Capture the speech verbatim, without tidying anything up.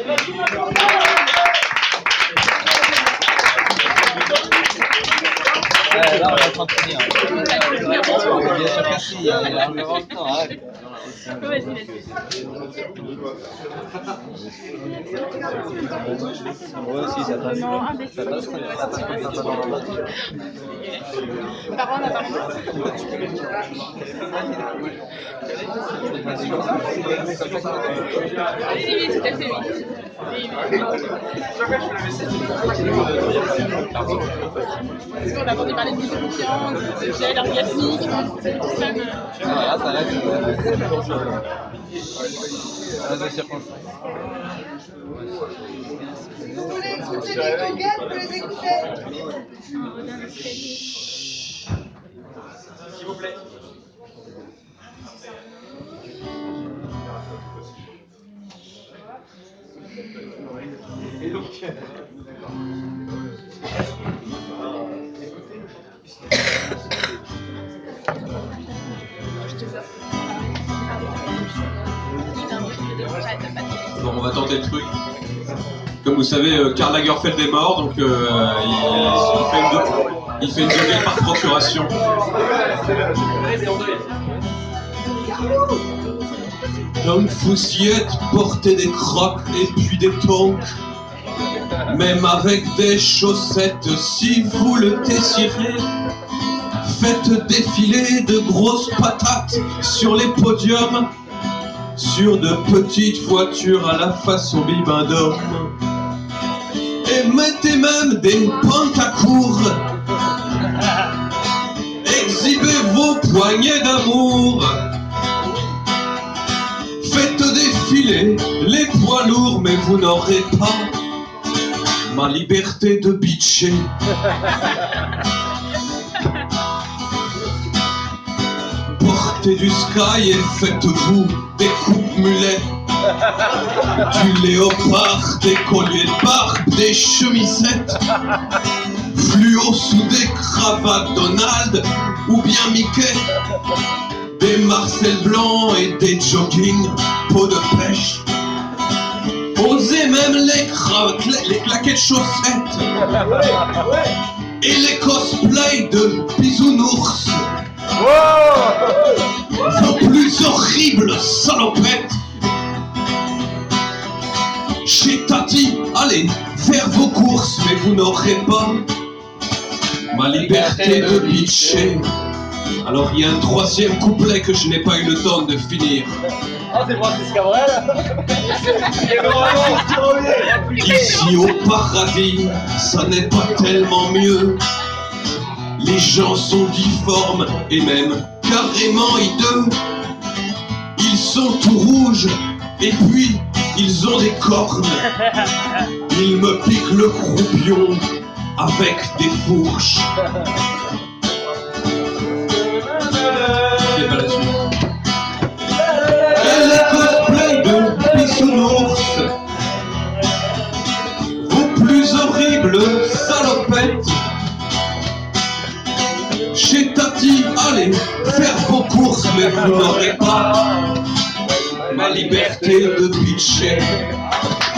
Euh, là, on est en train de finir. Bien sûr que si, il y a largement le temps, arrête. Vas-y, vas-y. Ouais, si, ça passe. Non, imbécile. Ça passe, ça passe comme ça dans la base. Parole, la parole. Oui, oui, tout à fait, oui. Oui, oui. Parce qu'on a entendu parler de dissolution, de gel orgasmique, tout ça. Voilà, ça reste euh, de circonstances. Vous voulez écouter des conquêtes, vous les écoutez. S'il vous plaît. Et donc, bon, on va tenter le truc. Comme vous savez, euh, Karl Lagerfeld est mort, donc euh, il, il, fait une, il fait une deuxième par procuration. Tom Foussiette portait des crocs et puis des tongs. Même avec des chaussettes, si vous le désirez, faites défiler de grosses patates sur les podiums, sur de petites voitures à la façon bibendum. Et mettez même des pantacours, exhibez vos poignées d'amour, faites défiler les poids lourds, mais vous n'aurez pas ma liberté de bitcher. Portez du sky et faites-vous des coupes mulets, du léopard, des colliers de barbe, des chemisettes, fluo sous des cravates Donald ou bien Mickey, des Marcel blancs et des jogging peau de pêche. Osez même les, cra- les claquettes chaussettes et les cosplays de bisounours. Vos plus horribles salopettes. Chez Tati, allez faire vos courses, mais vous n'aurez pas ma liberté de bitcher. Alors il y a un troisième couplet que je n'ai pas eu le temps de finir. Ah, c'est Francis Cabrel. Ici au paradis, ça n'est pas tellement mieux. Les gens sont difformes et même carrément hideux. Ils sont tout rouges et puis ils ont des cornes. Ils me piquent le croupion avec des fourches. C'est pas la suite. Et les cosplays de bisounours, vos plus horribles salopettes. Chez Tati, allez faire vos courses, mais vous n'aurez pas ma liberté de bitcher.